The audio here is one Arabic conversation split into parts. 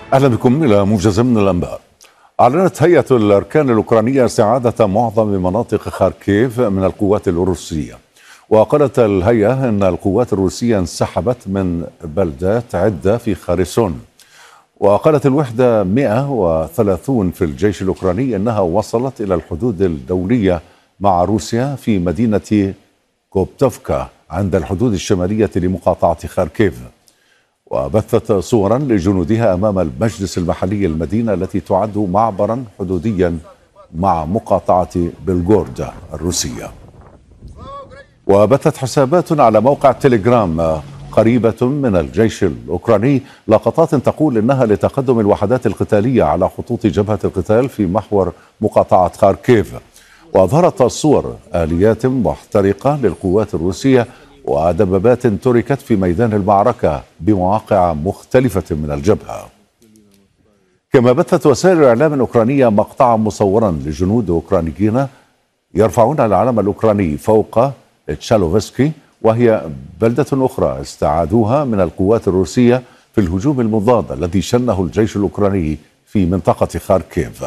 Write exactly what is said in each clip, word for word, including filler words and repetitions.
أهلا بكم إلى موجز من الأنباء. أعلنت هيئة الأركان الأوكرانية استعادة معظم مناطق خاركيف من القوات الروسية، وقالت الهيئة أن القوات الروسية انسحبت من بلدات عدة في خارسون. وقالت الوحدة مئة وثلاثين في الجيش الأوكراني أنها وصلت إلى الحدود الدولية مع روسيا في مدينة كوبتوفكا عند الحدود الشمالية لمقاطعة خاركيف. وبثت صورا لجنودها أمام المجلس المحلي المدينة التي تعد معبرا حدوديا مع مقاطعة بلغورود الروسية. وبثت حسابات على موقع تيليجرام قريبة من الجيش الأوكراني لقطات تقول إنها لتقدم الوحدات القتالية على خطوط جبهة القتال في محور مقاطعة خاركيف. وأظهرت الصور آليات محترقة للقوات الروسية ودبابات تركت في ميدان المعركة بمواقع مختلفة من الجبهة. كما بثت وسائل الإعلام الأوكرانية مقطعا مصورا لجنود أوكرانيين يرفعون العلم الأوكراني فوق تشالوفسكي، وهي بلدة أخرى استعادوها من القوات الروسية في الهجوم المضاد الذي شنه الجيش الأوكراني في منطقة خاركيف.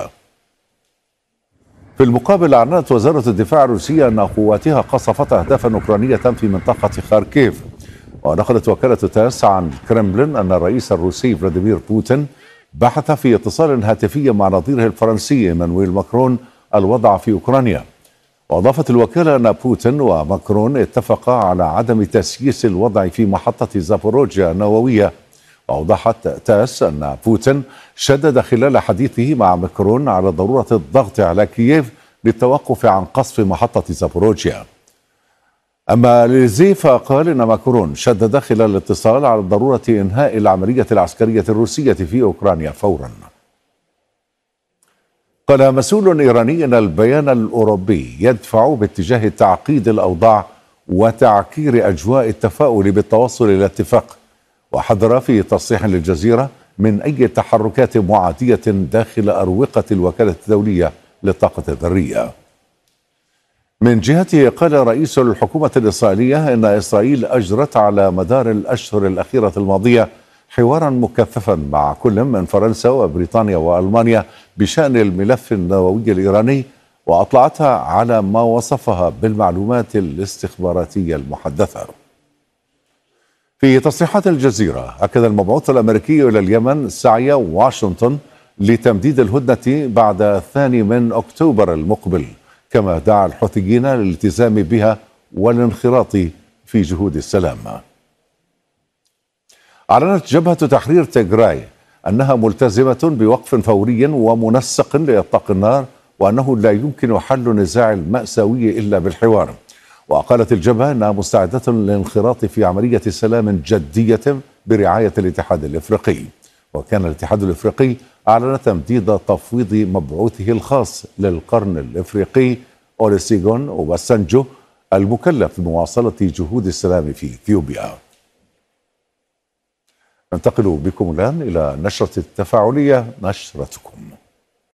في المقابل، أعلنت وزارة الدفاع الروسية أن قواتها قصفت أهدافا أوكرانية في منطقة خاركيف. ونقلت وكالة تاس عن الكرملين أن الرئيس الروسي فلاديمير بوتين بحث في اتصال هاتفي مع نظيره الفرنسي إيمانويل ماكرون الوضع في أوكرانيا. وأضافت الوكالة أن بوتين وماكرون اتفقا على عدم تسييس الوضع في محطة زابوروجيا النووية. وأوضحت تاس أن بوتين شدد خلال حديثه مع ماكرون على ضرورة الضغط على كييف للتوقف عن قصف محطة زابوروجيا. أما ليزي فقال إن ماكرون شدد خلال الاتصال على ضرورة إنهاء العملية العسكرية الروسية في أوكرانيا فورا. قال مسؤول إيراني أن البيان الأوروبي يدفع باتجاه تعقيد الأوضاع وتعكير أجواء التفاؤل بالتوصل إلى اتفاق. وحذر في تصريح للجزيرة من أي تحركات معادية داخل أروقة الوكالة الدولية للطاقة الذرية. من جهته قال رئيس الحكومة الإسرائيلية إن إسرائيل أجرت على مدار الأشهر الأخيرة الماضية حوارا مكثفا مع كل من فرنسا وبريطانيا وألمانيا بشأن الملف النووي الإيراني، وأطلعتها على ما وصفها بالمعلومات الاستخباراتية المحدثة. في تصريحات الجزيرة أكد المبعوث الأمريكي إلى اليمن سعي واشنطن لتمديد الهدنة بعد الثاني من أكتوبر المقبل، كما دعا الحوثيين للالتزام بها والانخراط في جهود السلام. أعلنت جبهة تحرير تيغراي أنها ملتزمة بوقف فوري ومنسق لإطلاق النار، وأنه لا يمكن حل النزاع المأساوي إلا بالحوار. وقالت الجبهة أنها مستعدة للانخراط في عملية سلام جدية برعاية الاتحاد الإفريقي. وكان الاتحاد الإفريقي أعلن تمديد تفويض مبعوثه الخاص للقرن الإفريقي أوليسيغون أوباسانجو المكلف بمواصلة جهود السلام في إثيوبيا. ننتقل بكم الآن إلى نشرة التفاعلية، نشرتكم.